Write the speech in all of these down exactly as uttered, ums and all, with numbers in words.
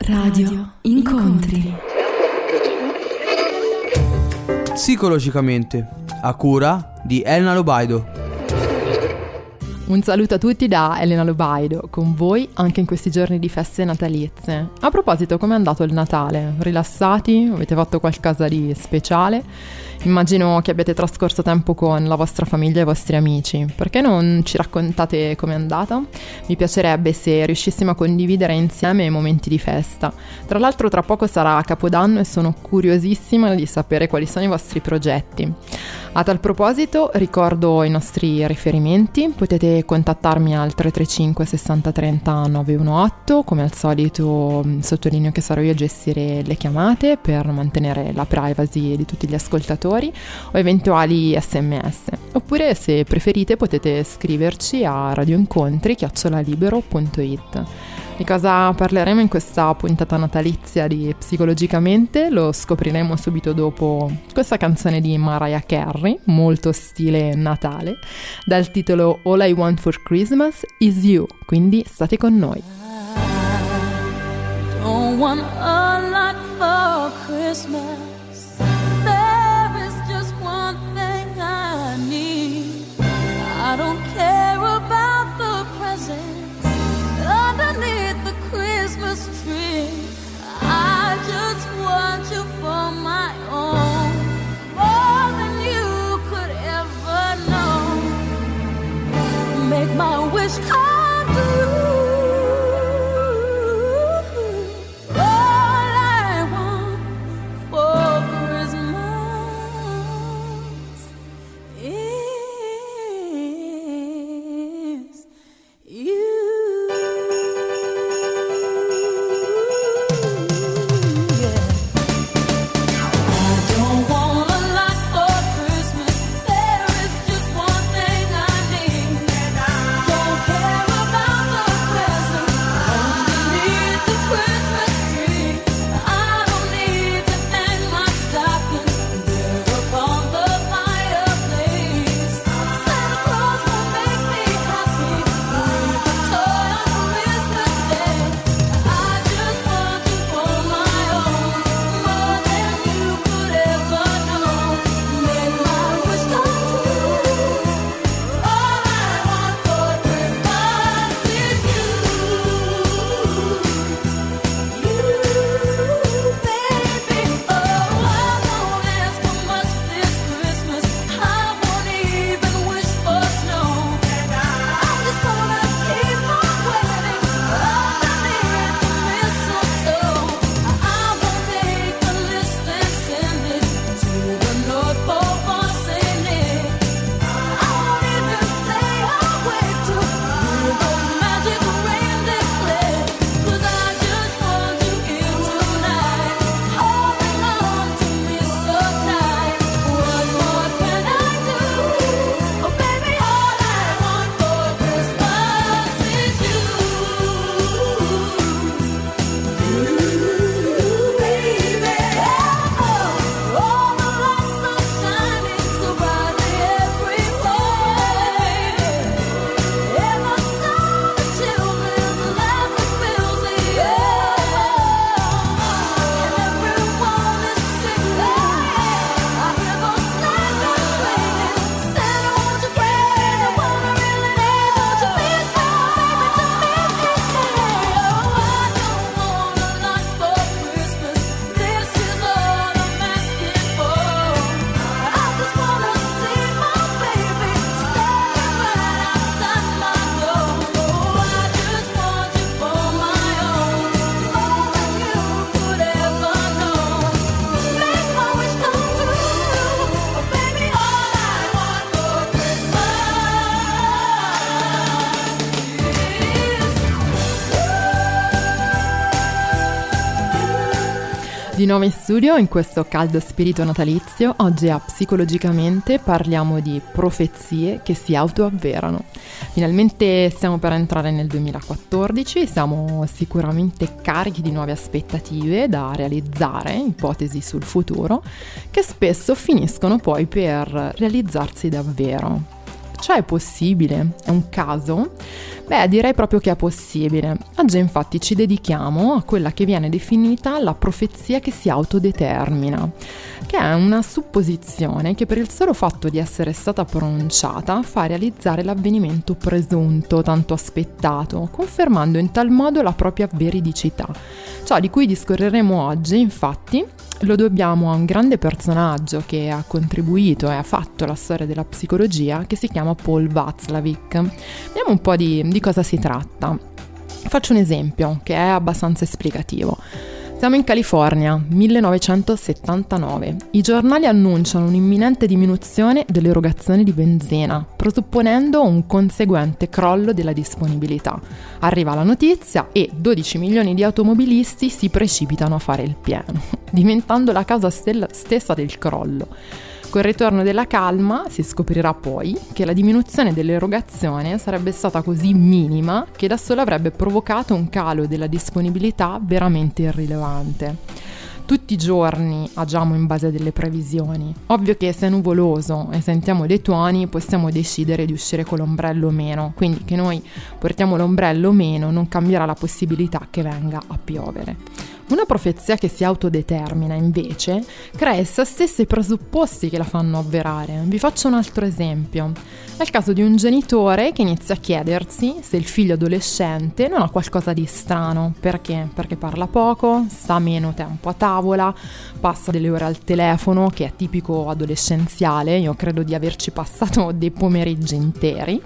Radio Incontri. Psicologicamente, a cura di Elena Lobaido. Un saluto a tutti da Elena Lobaido, con voi anche in questi giorni di feste natalizie. A proposito, com'è andato il Natale? Rilassati? Avete fatto qualcosa di speciale? Immagino che abbiate trascorso tempo con la vostra famiglia e i vostri amici. Perché non ci raccontate com'è andata? Mi piacerebbe se riuscissimo a condividere insieme i momenti di festa. Tra l'altro tra poco sarà Capodanno e sono curiosissima di sapere quali sono i vostri progetti. A tal proposito ricordo i nostri riferimenti, potete contattarmi al tre tre cinque sessanta trenta nove uno otto, come al solito sottolineo che sarò io a gestire le chiamate per mantenere la privacy di tutti gli ascoltatori o eventuali sms, oppure se preferite potete scriverci a radioincontri chiocciola libero punto it. Di cosa parleremo in questa puntata natalizia di Psicologicamente lo scopriremo subito dopo questa canzone di Mariah Carey, molto stile Natale, dal titolo All I Want for Christmas is You, quindi state con noi. I don't want a lot for Christmas. There is just one thing I need. I don't care about the presents underneath the Christmas tree. I just want you for my own, more than you could ever know. Make my wish come true. All I want for Christmas is you. Di nuovo in studio, in questo caldo spirito natalizio, oggi a Psicologicamente parliamo di profezie che si autoavverano. Finalmente stiamo per entrare nel duemilaquattordici, siamo sicuramente carichi di nuove aspettative da realizzare, ipotesi sul futuro, che spesso finiscono poi per realizzarsi davvero. Ciò è possibile? È un caso? Beh, direi proprio che è possibile. Oggi infatti ci dedichiamo a quella che viene definita la profezia che si autodetermina, che è una supposizione che per il solo fatto di essere stata pronunciata fa realizzare l'avvenimento presunto, tanto aspettato, confermando in tal modo la propria veridicità. Ciò di cui discorreremo oggi, infatti, lo dobbiamo a un grande personaggio che ha contribuito e ha fatto la storia della psicologia, che si chiama Paul Watzlawick. Vediamo un po' di, di cosa si tratta. Faccio un esempio che è abbastanza esplicativo. Siamo in California, millenovecentosettantanove. I giornali annunciano un'imminente diminuzione dell'erogazione di benzina, presupponendo un conseguente crollo della disponibilità. Arriva la notizia e dodici milioni di automobilisti si precipitano a fare il pieno, diventando la causa stessa del crollo. Col ritorno della calma si scoprirà poi che la diminuzione dell'erogazione sarebbe stata così minima che da sola avrebbe provocato un calo della disponibilità veramente irrilevante. Tutti i giorni agiamo in base a delle previsioni. Ovvio che se è nuvoloso e sentiamo dei tuoni possiamo decidere di uscire con l'ombrello o meno, quindi che noi portiamo l'ombrello o meno non cambierà la possibilità che venga a piovere. Una profezia che si autodetermina, invece, crea essa stessa i presupposti che la fanno avverare. Vi faccio un altro esempio. È il caso di un genitore che inizia a chiedersi se il figlio adolescente non ha qualcosa di strano. Perché? Perché parla poco, sta meno tempo a tavola, passa delle ore al telefono, che è tipico adolescenziale. Io credo di averci passato dei pomeriggi interi.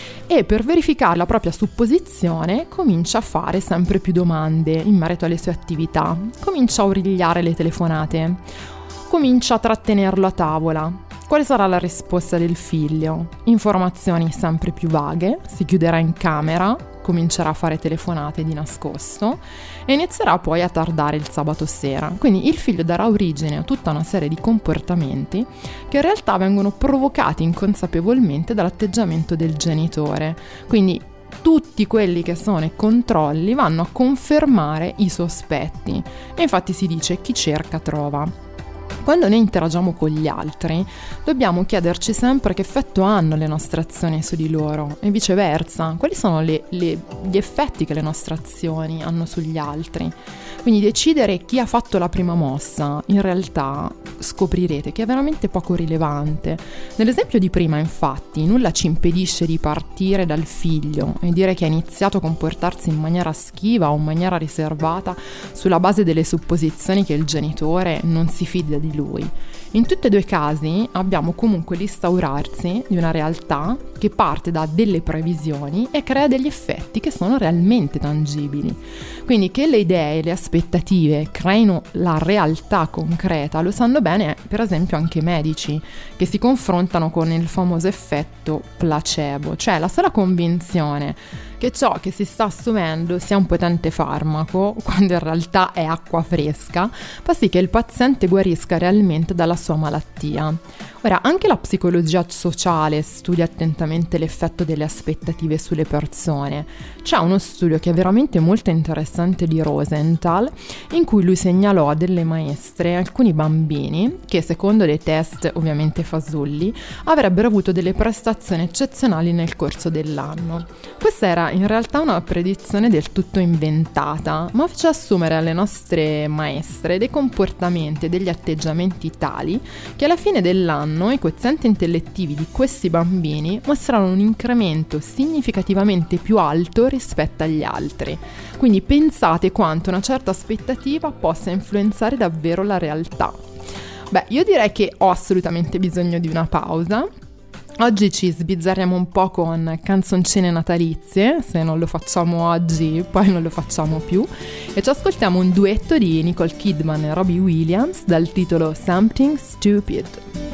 E per verificare la propria supposizione comincia a fare sempre più domande in merito alle sue attività, comincia a origliare le telefonate, comincia a trattenerlo a tavola. Quale sarà la risposta del figlio? Informazioni sempre più vaghe, si chiuderà in camera, comincerà a fare telefonate di nascosto e inizierà poi a tardare il sabato sera. Quindi il figlio darà origine a tutta una serie di comportamenti che in realtà vengono provocati inconsapevolmente dall'atteggiamento del genitore. Quindi tutti quelli che sono i controlli vanno a confermare i sospetti e infatti si dice chi cerca trova. Quando noi interagiamo con gli altri, dobbiamo chiederci sempre che effetto hanno le nostre azioni su di loro e viceversa, quali sono le, le, gli effetti che le nostre azioni hanno sugli altri. Quindi decidere chi ha fatto la prima mossa, in realtà scoprirete che è veramente poco rilevante. Nell'esempio di prima, infatti, nulla ci impedisce di partire dal figlio e dire che ha iniziato a comportarsi in maniera schiva o in maniera riservata sulla base delle supposizioni che il genitore non si fida di lui. In tutti e due i casi abbiamo comunque l'instaurarsi di una realtà che parte da delle previsioni e crea degli effetti che sono realmente tangibili. Quindi che le idee e le aspettative creino la realtà concreta lo sanno bene per esempio anche i medici, che si confrontano con il famoso effetto placebo, cioè la sola convinzione che ciò che si sta assumendo sia un potente farmaco, quando in realtà è acqua fresca, fa sì che il paziente guarisca realmente dalla sua malattia. Ora, anche la psicologia sociale studia attentamente l'effetto delle aspettative sulle persone. C'è uno studio che è veramente molto interessante di Rosenthal, in cui lui segnalò a delle maestre alcuni bambini che, secondo dei test ovviamente fasulli, avrebbero avuto delle prestazioni eccezionali nel corso dell'anno. Questa era in realtà una predizione del tutto inventata, ma fece assumere alle nostre maestre dei comportamenti e degli atteggiamenti tali che alla fine dell'anno i quozienti intellettivi di questi bambini mostrarono un incremento significativamente più alto rispetto agli altri. Quindi pensate quanto una certa aspettativa possa influenzare davvero la realtà. Beh, io direi che ho assolutamente bisogno di una pausa. Oggi ci sbizzarriamo un po' con canzoncine natalizie, se non lo facciamo oggi poi non lo facciamo più, e ci ascoltiamo un duetto di Nicole Kidman e Robbie Williams dal titolo Something Stupid.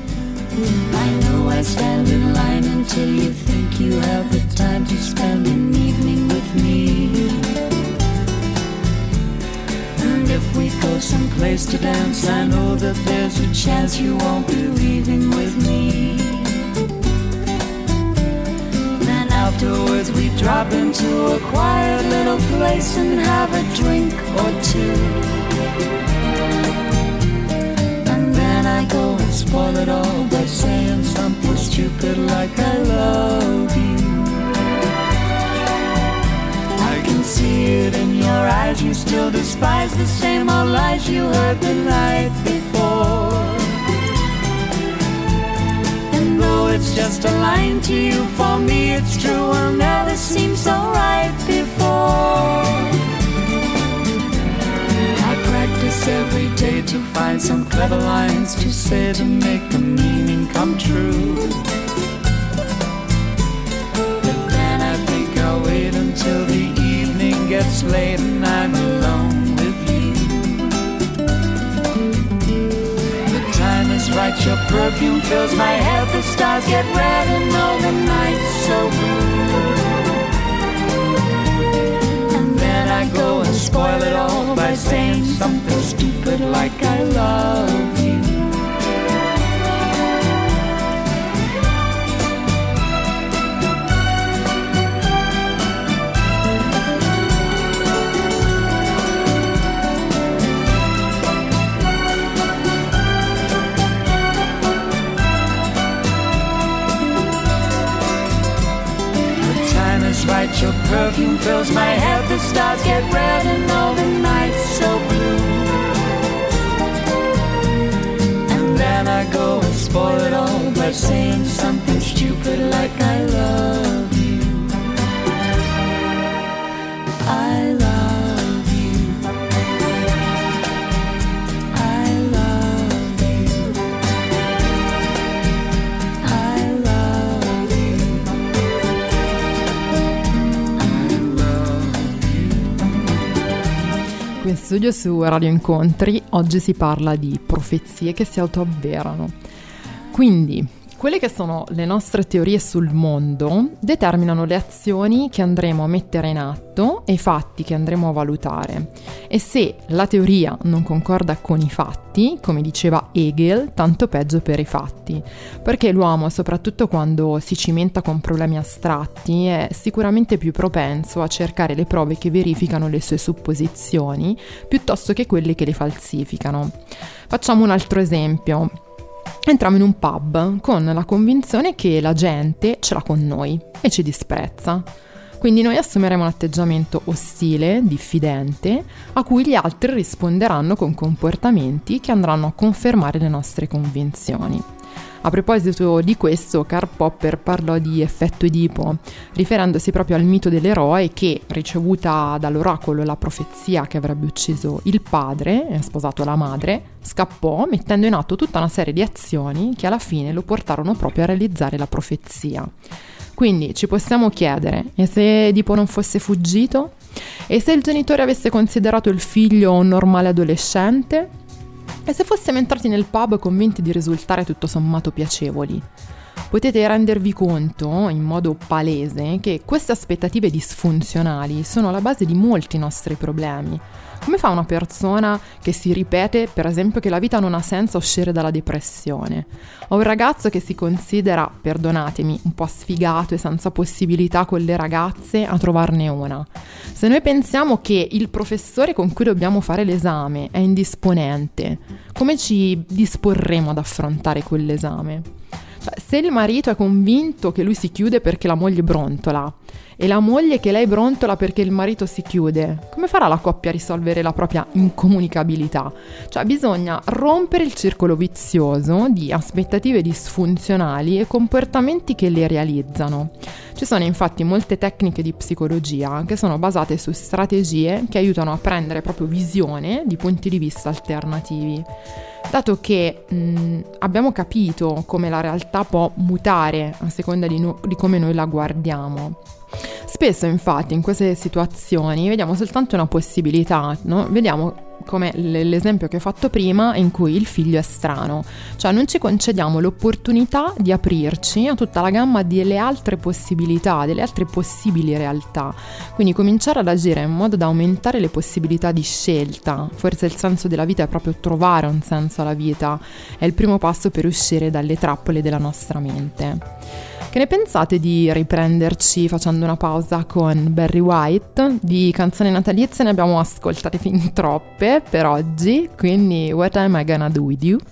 I know I stand in line until you think you have the time to spend an evening with me. And if we go someplace to dance, I know that there's a chance you won't be leaving with me. Then afterwards we drop into a quiet little place and have a drink or two. And then I go and spoil it all by saying something stupid like I love you. eyes, you still despise the same old lies you heard the night before. And though it's just a line to you, for me it's true, will never seem so right before. I practice every day to find some clever lines to say to make the meaning come true. But then I think I'll wait until the evening gets late and I'm alone with you. The time is right, your perfume fills my head, the stars get red and all the night's so blue. And then I go and spoil it all by saying something stupid like I love you. Right, your perfume fills my head, the stars get red and all the night's so blue. And then I go and spoil it all by saying something stupid like I love you. I love you. I love you. I love you. Qui in studio su Radio Incontri oggi si parla di profezie che si autoavverano. Quindi, quelle che sono le nostre teorie sul mondo determinano le azioni che andremo a mettere in atto e i fatti che andremo a valutare. E se la teoria non concorda con i fatti, come diceva Hegel, tanto peggio per i fatti. Perché l'uomo, soprattutto quando si cimenta con problemi astratti, è sicuramente più propenso a cercare le prove che verificano le sue supposizioni piuttosto che quelle che le falsificano. Facciamo un altro esempio. Entriamo in un pub con la convinzione che la gente ce l'ha con noi e ci disprezza. Quindi noi assumeremo un atteggiamento ostile, diffidente, a cui gli altri risponderanno con comportamenti che andranno a confermare le nostre convinzioni. A proposito di questo, Karl Popper parlò di effetto Edipo, riferendosi proprio al mito dell'eroe che, ricevuta dall'oracolo la profezia che avrebbe ucciso il padre e sposato la madre, scappò mettendo in atto tutta una serie di azioni che alla fine lo portarono proprio a realizzare la profezia. Quindi ci possiamo chiedere, e se Edipo non fosse fuggito? E se il genitore avesse considerato il figlio un normale adolescente? E se fossimo entrati nel pub convinti di risultare tutto sommato piacevoli? Potete rendervi conto, in modo palese, che queste aspettative disfunzionali sono alla base di molti nostri problemi. Come fa una persona che si ripete, per esempio, che la vita non ha senso a uscire dalla depressione? O un ragazzo che si considera, perdonatemi, un po' sfigato e senza possibilità con le ragazze a trovarne una? Se noi pensiamo che il professore con cui dobbiamo fare l'esame è indisponente, come ci disporremo ad affrontare quell'esame? Cioè, se il marito è convinto che lui si chiude perché la moglie brontola e la moglie che lei brontola perché il marito si chiude, come farà la coppia a risolvere la propria incomunicabilità? Cioè bisogna rompere il circolo vizioso di aspettative disfunzionali e comportamenti che le realizzano. Ci sono infatti molte tecniche di psicologia che sono basate su strategie che aiutano a prendere proprio visione di punti di vista alternativi. Dato che mh, abbiamo capito come la realtà può mutare a seconda di, no- di come noi la guardiamo. Spesso infatti in queste situazioni vediamo soltanto una possibilità, no? Vediamo come l- l'esempio che ho fatto prima in cui il figlio è strano, cioè non ci concediamo l'opportunità di aprirci a tutta la gamma delle altre possibilità, delle altre possibili realtà, quindi cominciare ad agire in modo da aumentare le possibilità di scelta. Forse il senso della vita è proprio trovare un senso alla vita, è il primo passo per uscire dalle trappole della nostra mente. Che ne pensate di riprenderci facendo una pausa con Barry White? Di canzoni natalizie ne abbiamo ascoltate fin troppe per oggi, quindi What Am I Gonna Do With You?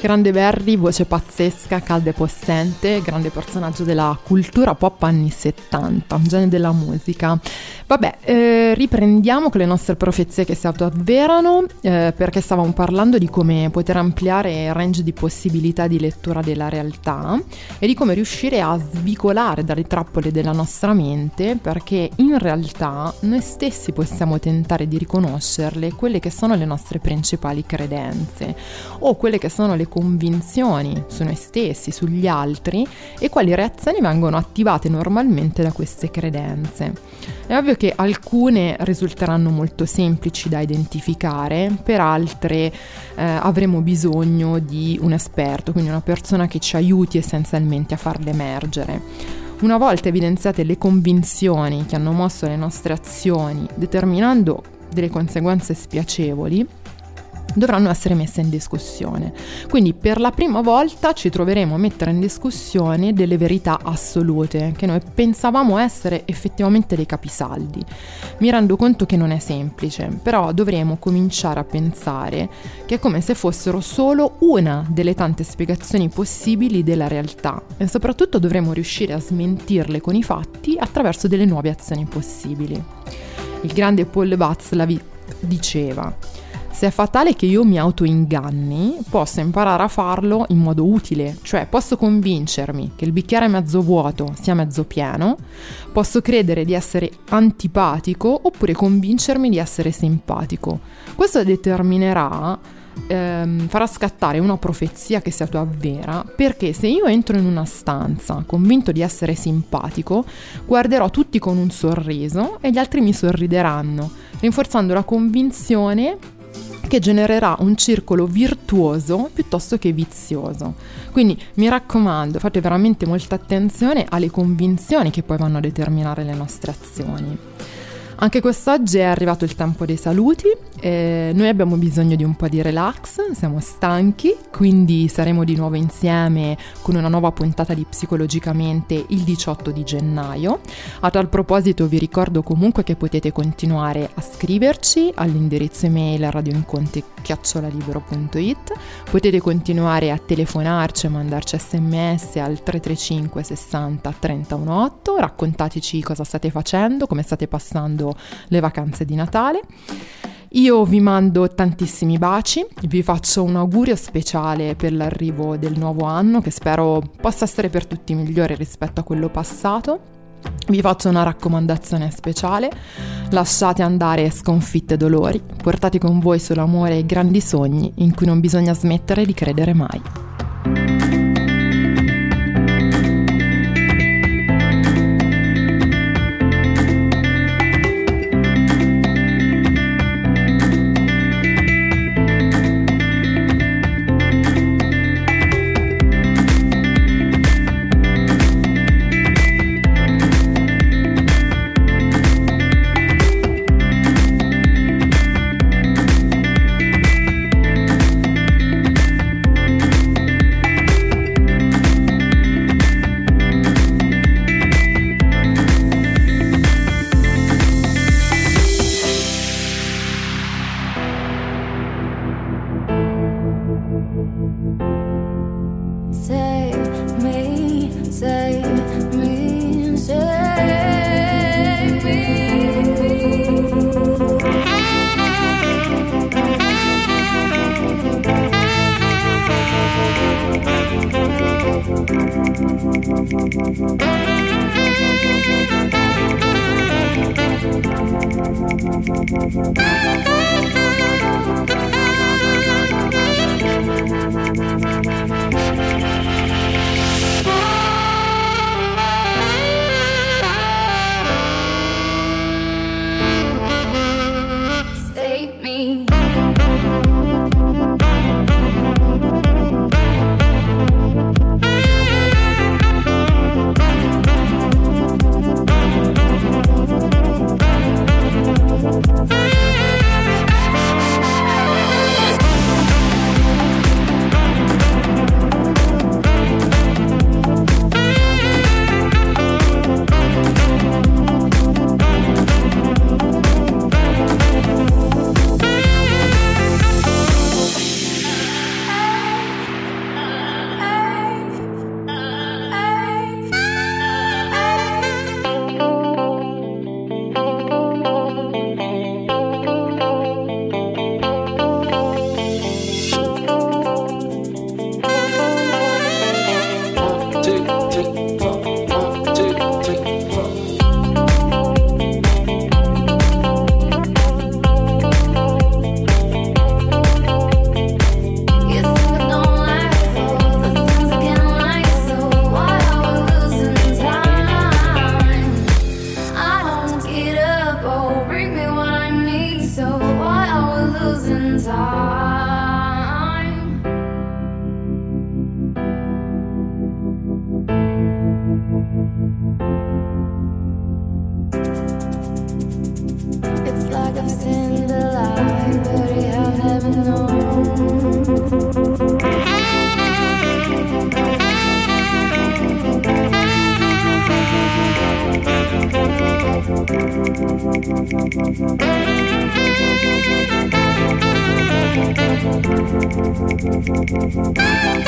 Grande Barry, voce pazzesca, calda e possente, grande personaggio della cultura pop anni settanta, un genio della musica. Vabbè, eh, riprendiamo con le nostre profezie che si autoavverano, eh, perché stavamo parlando di come poter ampliare il range di possibilità di lettura della realtà e di come riuscire a svicolare dalle trappole della nostra mente, perché in realtà noi stessi possiamo tentare di riconoscerle quelle che sono le nostre principali credenze o quelle che sono le convinzioni su noi stessi, sugli altri, e quali reazioni vengono attivate normalmente da queste credenze. È ovvio che alcune risulteranno molto semplici da identificare, per altre eh, avremo bisogno di un esperto, quindi una persona che ci aiuti essenzialmente a farle emergere. Una volta evidenziate le convinzioni che hanno mosso le nostre azioni, determinando delle conseguenze spiacevoli, dovranno essere messe in discussione. Quindi per la prima volta ci troveremo a mettere in discussione delle verità assolute che noi pensavamo essere effettivamente dei capisaldi. Mi rendo conto che non è semplice, però dovremo cominciare a pensare che è come se fossero solo una delle tante spiegazioni possibili della realtà, e soprattutto dovremo riuscire a smentirle con i fatti attraverso delle nuove azioni possibili. Il grande Paul Watzlawick diceva: se è fatale che io mi autoinganni, posso imparare a farlo in modo utile, cioè posso convincermi che il bicchiere mezzo vuoto sia mezzo pieno, posso credere di essere antipatico oppure convincermi di essere simpatico. Questo determinerà, ehm, farà scattare una profezia che si autoavvera, perché se io entro in una stanza convinto di essere simpatico, guarderò tutti con un sorriso e gli altri mi sorrideranno, rinforzando la convinzione che genererà un circolo virtuoso piuttosto che vizioso. Quindi mi raccomando, fate veramente molta attenzione alle convinzioni che poi vanno a determinare le nostre azioni. Anche quest'oggi è arrivato il tempo dei saluti, eh, noi abbiamo bisogno di un po' di relax, siamo stanchi, quindi saremo di nuovo insieme con una nuova puntata di Psicologicamente il diciotto di gennaio. A tal proposito vi ricordo comunque che potete continuare a scriverci all'indirizzo email radioincontri chiocciola libero punto it, potete continuare a telefonarci e mandarci sms al tre tre cinque sessanta trenta diciotto, raccontateci cosa state facendo, come state passando le vacanze di Natale. Io vi mando tantissimi baci, vi faccio un augurio speciale per l'arrivo del nuovo anno, che spero possa essere per tutti migliore rispetto a quello passato. Vi faccio una raccomandazione speciale: lasciate andare sconfitte e dolori, portate con voi solo amore e grandi sogni in cui non bisogna smettere di credere mai. in time. It's like I've seen the light, but I've never known. We'll be right back.